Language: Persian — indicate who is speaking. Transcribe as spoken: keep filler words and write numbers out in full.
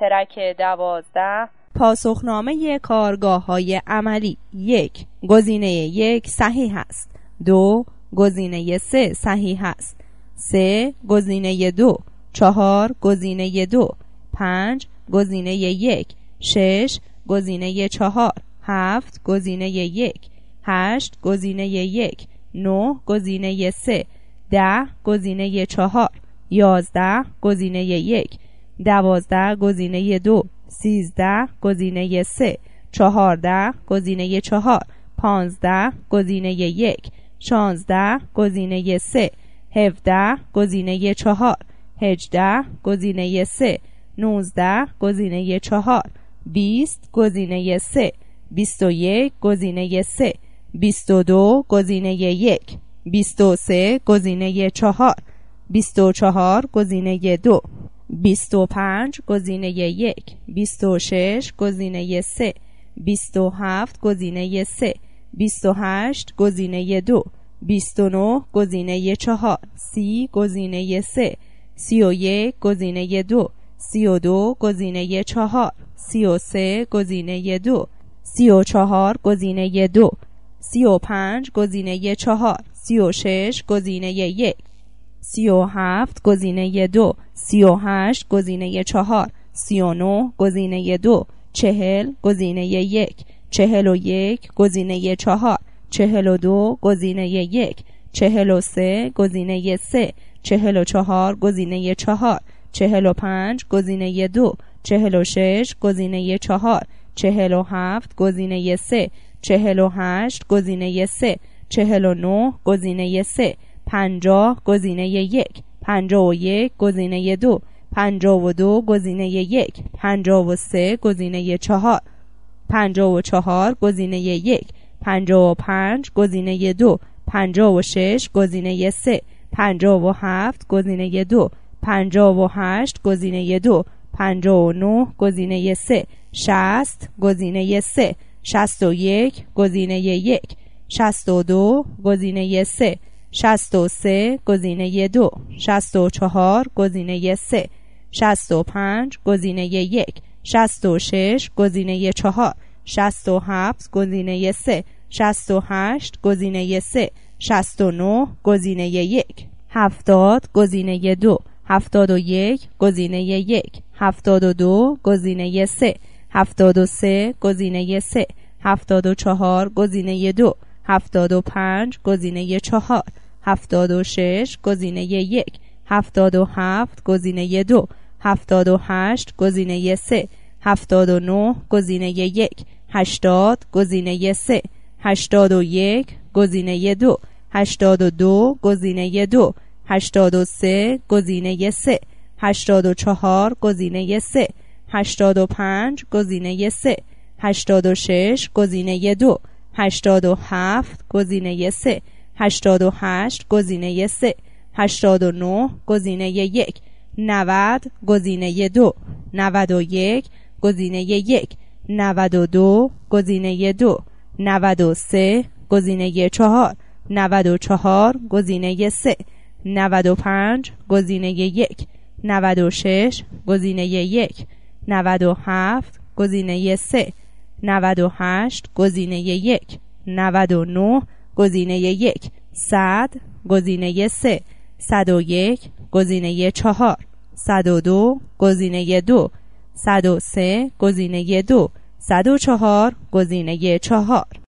Speaker 1: ترک دوازده. پاسخنامه کارگاه های عملی. یک. گزینه یک صحیح است. دو. گزینه سه صحیح است. سه. گزینه دو. چهار. گزینه دو. پنج. گزینه یک. شش. گزینه چهار. هفت. گزینه یک. هشت. گزینه یک. نه. گزینه سه. ده. گزینه چهار. یازده. گزینه یک. دوازده. گزینه دو. سیزده. گزینه سه. چهارده. گزینه چهار. پانزده. گزینه یک. شانزده. گزینه سه. هفده. گزینه چهار. هجده. گزینه سه. نوزده. گزینه چهار. بیست. گزینه سه. بیست و یک. گزینه سه. بیست و دو. گزینه یک. بیست و سه. گزینه چهار. بیست و چهار. گزینه دو. بیست و پنج. گزینه یک. بیست و شش. گزینه سه. بیست و هفت. گزینه سه. بیست و هشت. گزینه دو. بیست و نه. گزینه چهار. سی. گزینه سه. سی و یک. گزینه دو. سی و دو. گزینه چهار. سی و سه. گزینه دو. سی و چهار. گزینه دو. سی و پنج. گزینه چهار. سی و شش. گزینه یک. سی و هفت. گزینه دو. سی و هشت. گزینه چهار. سی و نه. گزینه دو. چهل. گزینه یک. چهل و یک. گزینه چهار. چهل و دو. گزینه یک. چهل و سه. گزینه سه. چهل و چهار. گزینه چهار. چهل و پنج. گزینه دو. چهل و شش. گزینه چهار. چهل و هفت. گزینه سه. چهل و هشت. گزینه سه. چهل و نه. گزینه سه. پنجاه. گزینه یک. پنجاه و یک. گزینه دو. پنجاه و دو. گزینه یک. پنجاه و سه. گزینه چهار. پنجاه و چهار. گزینه یک. پنجاه و پنج. گزینه دو. پنجاه و شش. گزینه سه. پنجاه و هفت. گزینه دو. پنجاه و هشت. گزینه دو. پنجاه و نه. گزینه سه. شصت. گزینه سه. شصت و یک. گزینه یک. شصت و دو. گزینه سه. شصت و سه. گزینه دو. شصت و چهار. گزینه سه. شصت و پنج. گزینه یک. شصت و شش. گزینه چهار. شصت و هفت. گزینه سه. شصت و هشت. گزینه سه. شصت و نه. گزینه یک. هفتاد. گزینه دو. هفتاد و یک. گزینه یک. هفتاد و دو. گزینه سه. هفتاد و سه. گزینه سه. هفتاد و چهار. گزینه دو. هفتاد و پنج. گزینه چهار. هفتاد و شش. گزینه یک. هفتاد و هفت. گزینه دو. هفتاد و هشت. گزینه سه. هفتاد و نه. گزینه یک. هشتاد. گزینه سه. هشتاد و یک. گزینه دو. هشتاد و دو. گزینه دو. هشتاد و سه. گزینه سه. هشتاد و چهار. گزینه سه. هشتاد و پنج. گزینه سه. هشتاد و شش. گزینه دو. هشتاد و هفت. گزینه سه. هشتاد و هشت. گزینه سه. هشتاد و نه. گزینه یک. نود. گزینه دو. نود و یک. گزینه یک. نود و دو. گزینه دو. نود و سه. گزینه چهار. نود و چهار. گزینه سه. نود و پنج. گزینه یک. نود و شش. گزینه یک. نود و هفت. گزینه سه. نود و هشت. گزینه یک. نود و نه. گزینه یک. صد. گزینه سه. صد و یک. گزینه چهار. صد و دو. گزینه دو. صد و سه. گزینه دو. صد و چهار. گزینه چهار.